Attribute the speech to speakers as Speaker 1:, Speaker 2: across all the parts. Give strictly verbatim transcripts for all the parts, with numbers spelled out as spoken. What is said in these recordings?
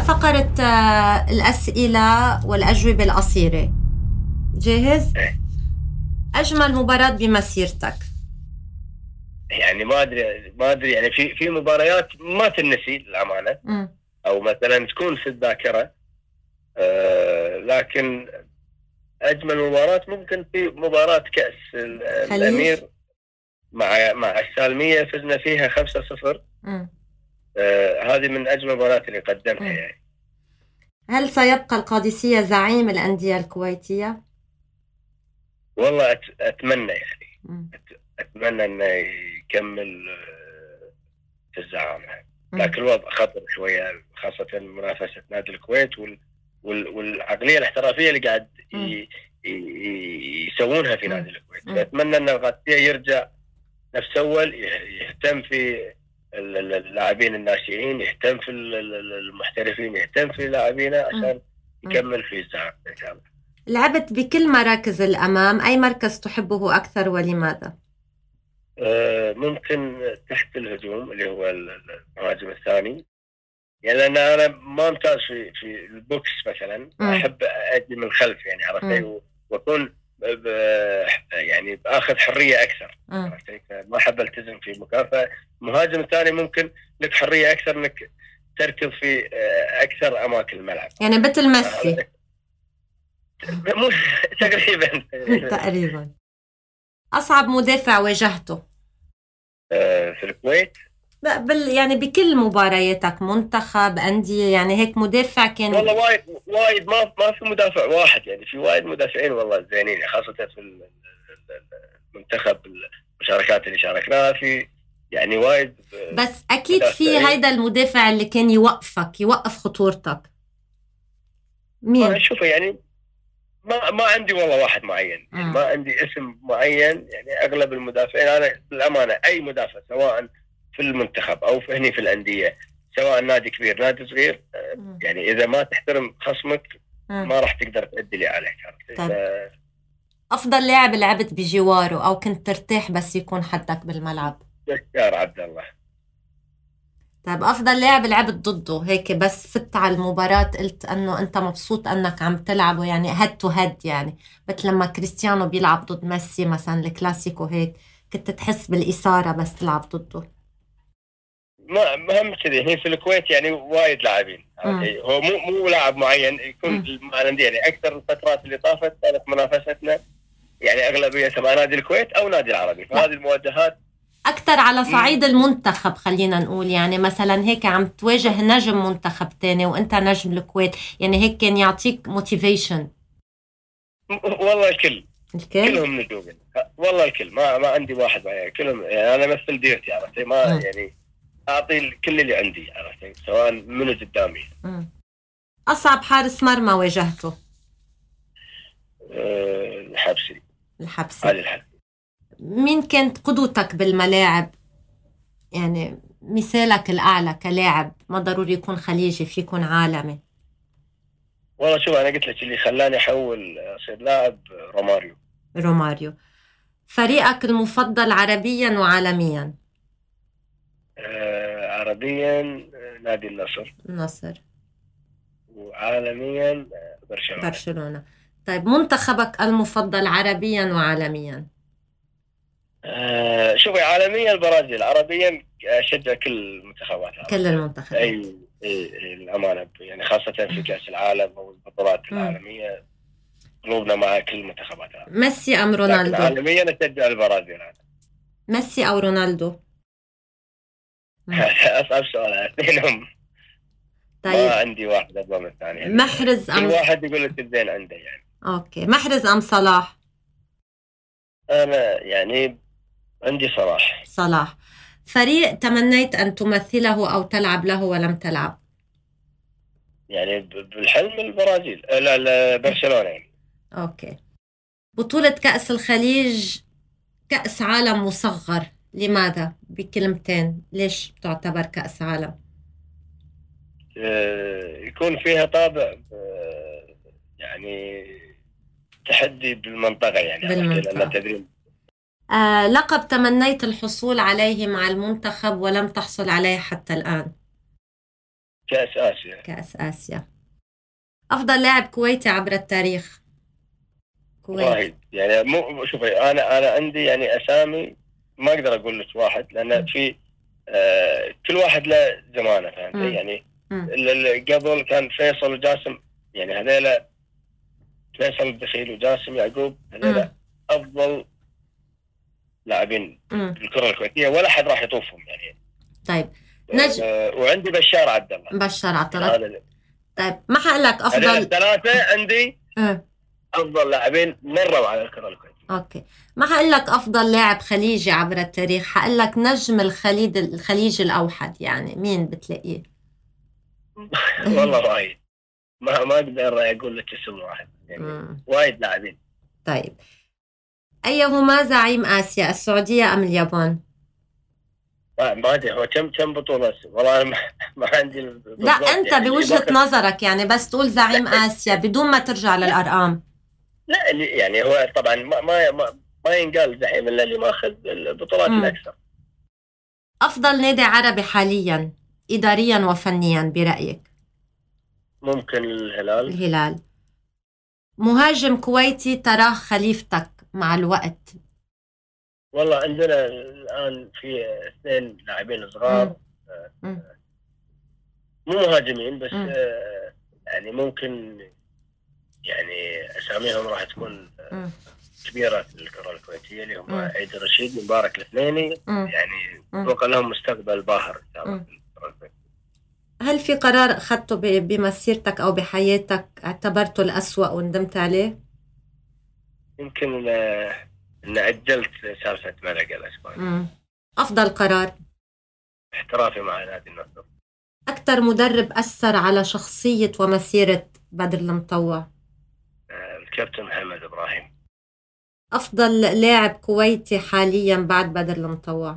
Speaker 1: فقرة آه، الأسئلة والأجوبة القصيرة. جاهز؟ أجمل مباراة بمسيرتك؟
Speaker 2: يعني ما ادري ما ادري يعني في في مباريات ما تنسي للامانه،
Speaker 1: م.
Speaker 2: او مثلا تكون في الذاكره، آه لكن اجمل مباراه ممكن في مباراه كاس الامير مع مع السالميه، فزنا فيها خمسة صفر. آه هذه من اجمل المباريات اللي قدمها. م. يعني
Speaker 1: هل سيبقى القادسيه زعيم الانديه الكويتيه؟
Speaker 2: والله أت اتمنى يعني م. اتمنى انه يكمل في الزعامة، لكن الوضع خطر شوية، خاصة منافسة نادي الكويت وال... وال... والعقلية الاحترافية اللي قاعد ي... ي... يسوونها في نادي الكويت. فأتمنى أن القادسية يرجع نفس أول، يهتم في اللاعبين الناشئين، يهتم في المحترفين، يهتم في لاعبينه عشان يكمل في الزعامة إن شاء الله.
Speaker 1: لعبت بكل مراكز الأمام، أي مركز تحبه أكثر ولماذا؟
Speaker 2: ممكن تحت الهجوم اللي هو المهاجم الثاني، يعني لأن أنا ما امتاز في في البوكس مثلا. م. أحب أجي من خلف يعني عرفتي، وأكون يعني بأخذ حرية أكثر عرفتي، ما أحب ألتزم في مكان. فالمهاجم الثاني ممكن لك حرية أكثر إنك تركض في أكثر أماكن الملعب،
Speaker 1: يعني مثل ميسي.
Speaker 2: مو تقريبا
Speaker 1: تقريبا. أصعب مدافع واجهته
Speaker 2: في الكويت؟
Speaker 1: بال يعني بكل مبارياتك، منتخب، أندية، يعني هيك مدافع كان؟
Speaker 2: والله وايد وايد ما ما في مدافع واحد، يعني في وايد مدافعين والله زينين، خاصة في المنتخب المشاركات اللي شاركناها في، يعني وايد.
Speaker 1: بس أكيد في هيدا المدافع اللي كان يوقفك، يوقف خطورتك. مين؟
Speaker 2: أنا شوفه يعني ما ما عندي والله واحد معين، يعني ما عندي اسم معين. يعني اغلب المدافعين انا بالامانه اي مدافع سواء في المنتخب او في هني في الانديه، سواء نادي كبير نادي صغير، يعني اذا ما تحترم خصمك ما راح تقدر تأدي اللي عليك.
Speaker 1: طيب. ف... افضل لاعب لعبت بجواره او كنت ترتاح بس يكون حدك بالملعب؟
Speaker 2: بشار عبد الله.
Speaker 1: طيب أفضل لاعب لعبت ضده هيك بس فت على المباراة قلت أنه أنت مبسوط أنك عم تلعبه، يعني هيد تو هيد، يعني مثل لما كريستيانو بيلعب ضد ميسي مثلا الكلاسيكو هيك كنت تحس بالإثارة بس تلعب ضده؟
Speaker 2: ما مهم كذي. هي في الكويت يعني وايد لاعبين، هو مو مو لاعب معين يكون مع الأندية. يعني أكثر الفترات اللي طافت كانت منافستنا يعني أغلبيتها مع نادي الكويت أو نادي العربي، فهذه المواجهات
Speaker 1: أكتر على صعيد المنتخب خلينا نقول. يعني مثلا هيك عم تواجه نجم منتخب تاني وانت نجم الكويت، يعني هيك كان يعطيك موتيفيشن؟
Speaker 2: والله الكل
Speaker 1: الكل
Speaker 2: كلهم نجوم والله الكل، ما ما عندي واحد معي، كلهم يعني انا مثل ديرتي عرفتي، ما م. يعني اعطي كل اللي عندي عرفتي سواء منو قدامي.
Speaker 1: اصعب حارس مرمى واجهته؟
Speaker 2: أه الحبسي.
Speaker 1: الحبسي.
Speaker 2: علي الحبسي.
Speaker 1: مين كانت قدوتك بالملاعب؟ يعني مثالك الأعلى كلاعب، ما ضروري يكون خليجي، في يكون عالمي.
Speaker 2: والله شوف أنا قلت لك اللي خلاني أحول أصير لاعب روماريو.
Speaker 1: روماريو. فريقك المفضل عربيا وعالميا؟
Speaker 2: آه عربيا نادي النصر.
Speaker 1: النصر.
Speaker 2: وعالميا برشلونة.
Speaker 1: برشلونة. طيب منتخبك المفضل عربيا وعالميا؟
Speaker 2: آه شوفي عالميا البرازيل، عربيا أشجع كل المنتخبات.
Speaker 1: كل المنتخبات.
Speaker 2: أي إيه الأمانة يعني خاصة في كأس العالم أو البطولات العالمية قلوبنا مع كل المنتخبات.
Speaker 1: ميسي أم رونالدو؟
Speaker 2: لكن عالميا أشجع البرازيل.
Speaker 1: ميسي أو رونالدو؟
Speaker 2: أصعب سؤال اثنينهم. طيب. ما عندي واحد أفضل من الثاني يعني.
Speaker 1: محرز أم
Speaker 2: كل واحد يقول لك الزين عنده يعني.
Speaker 1: أوكي. محرز أم صلاح؟
Speaker 2: أنا يعني عندي صلاح.
Speaker 1: صلاح. فريق تمنيت أن تمثله أو تلعب له ولم تلعب؟
Speaker 2: يعني بالحلم البرازيل، لا لا برشلونة يعني.
Speaker 1: أوكي. بطولة كأس الخليج كأس عالم مصغر، لماذا؟ بكلمتين ليش تعتبر كأس عالم؟
Speaker 2: يكون فيها طابع يعني تحدي بالمنطقة يعني.
Speaker 1: بالمنطقة. آه لقب تمنيت الحصول عليه مع المنتخب ولم تحصل عليه حتى الآن؟
Speaker 2: كأس آسيا.
Speaker 1: كأس آسيا. أفضل لاعب كويتي عبر التاريخ؟
Speaker 2: كويت. واحد يعني مو شوفي أنا أنا عندي يعني أسامي ما أقدر أقول لك واحد لأن في آه كل واحد له زمانه فهمتي يعني. اللي قبل كان فيصل وجاسم يعني هذيلا فيصل الدخيل وجاسم يعقوب هذيلا أفضل لاعبين بالكرة الكويتية ولا حد راح يطوفهم يعني.
Speaker 1: طيب
Speaker 2: نجم. آه وعندي بشار عبد الله.
Speaker 1: بشار عبد الله. طيب ما حقول لك افضل
Speaker 2: الثلاثه عندي أه. افضل لاعبين مروا على الكره الكويتيه.
Speaker 1: اوكي ما حقول لك افضل لاعب خليجي عبر التاريخ، حقول لك نجم الخليج الخليج الاوحد يعني مين بتلاقيه؟
Speaker 2: والله وايد ما ما اقدر اقول لك اسم واحد يعني مم. وايد لاعبين.
Speaker 1: طيب ايهما زعيم اسيا، السعوديه ام اليابان؟
Speaker 2: ما ادري هو كم كم بطوله والله ما, ما عندي.
Speaker 1: لا انت يعني بوجهه نظرك يعني بس تقول زعيم اسيا بدون ما ترجع للارقام.
Speaker 2: لا يعني هو طبعا ما ما ما ينقال زعيم الا اللي ماخذ البطولات م. الاكثر.
Speaker 1: افضل نادي عربي حاليا اداريا وفنيا برايك؟
Speaker 2: ممكن الهلال.
Speaker 1: الهلال. مهاجم كويتي تراه خليفتك مع الوقت؟
Speaker 2: والله عندنا الآن في اثنين لاعبين صغار مو مهاجمين بس مم. يعني ممكن يعني أساميهم راح تكون مم. كبيرة في الكرة الكويتية اللي هم عيد الرشيد مبارك الاثنيني يعني أتوقع لهم مستقبل باهر إن شاء الله في الكرة الكويتية.
Speaker 1: هل في قرار أخذته بمسيرتك أو بحياتك اعتبرته الأسوأ وندمت عليه؟
Speaker 2: يمكن إن أجلت سالفة ملقا الأسباني.
Speaker 1: أفضل قرار؟
Speaker 2: احترافي مع نادي النصر.
Speaker 1: أكثر مدرب أثر على شخصية ومسيرة بدر المطوع؟
Speaker 2: الكابتن محمد إبراهيم.
Speaker 1: أفضل لاعب كويتي حاليا بعد بدر المطوع؟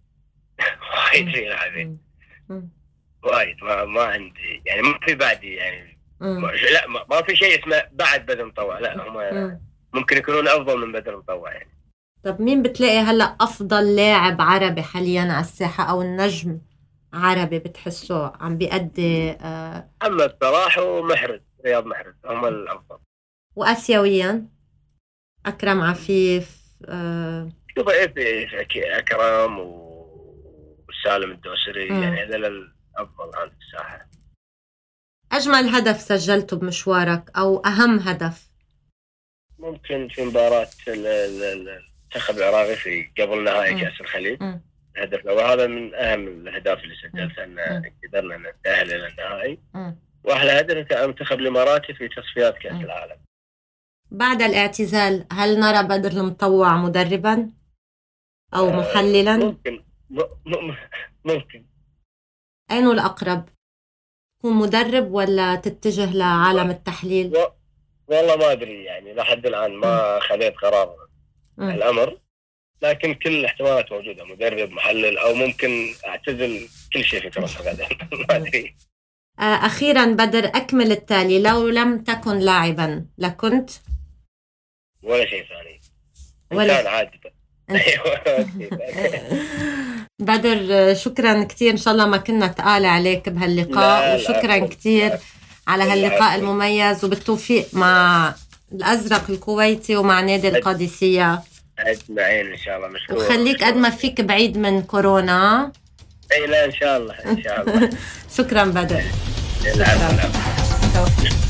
Speaker 2: وايد في لاعبين وايد ما ما عندي يعني ما في بعدي يعني ما لا ما, ما في شيء اسمه بعد بدر المطوع لا هم ممكن يكونون أفضل من بدر المطوع يعني.
Speaker 1: طب مين بتلاقي هلأ أفضل لاعب عربي حاليا على الساحة أو النجم عربي بتحسه عم بيأدي؟ آه
Speaker 2: محمد صلاح ومحرز رياض محرز هم الأفضل.
Speaker 1: وآسيويا أكرم عفيف آه
Speaker 2: شوف إيه في أكرم وسالم الدوسري م. يعني هذول الأفضل عن الساحة.
Speaker 1: أجمل هدف سجلته بمشوارك أو أهم هدف؟
Speaker 2: ممكن في مباراة المنتخب العراقي في قبل نهائي كأس الخليج هدف وهذا من أهم الأهداف اللي سجلتها أن قدرنا نتأهل إلى النهائي. وأحلى هدف كان المنتخب الإماراتي في تصفيات كأس العالم.
Speaker 1: بعد الاعتزال هل نرى بدر المطوع مدربا أو محللا؟
Speaker 2: ممكن ممكن.
Speaker 1: أين الأقرب؟ تكون مدرب ولا تتجه لعالم التحليل؟
Speaker 2: والله ما أدري يعني لحد الآن ما خذيت قرار م. الأمر لكن كل الاحتمالات موجودة مدرب محلل أو ممكن أعتزل كل شيء في كرة القدم ما أدري.
Speaker 1: أخيرا بدر أكمل التالي لو لم تكن لاعبا لكنت؟
Speaker 2: ولا شيء ثاني إنسان عادي.
Speaker 1: بدر شكرا كتير إن شاء الله ما كنا تقال عليك بهاللقاء وشكرا كتير على هاللقاء المميز وبالتوفيق مع الأزرق الكويتي ومع نادي القادسية
Speaker 2: أجمعين إن شاء الله. مشكور
Speaker 1: وخليك قد ما فيك بعيد من كورونا.
Speaker 2: أي لا إن شاء الله إن شاء الله.
Speaker 1: شكرا بدر.
Speaker 2: شكرا.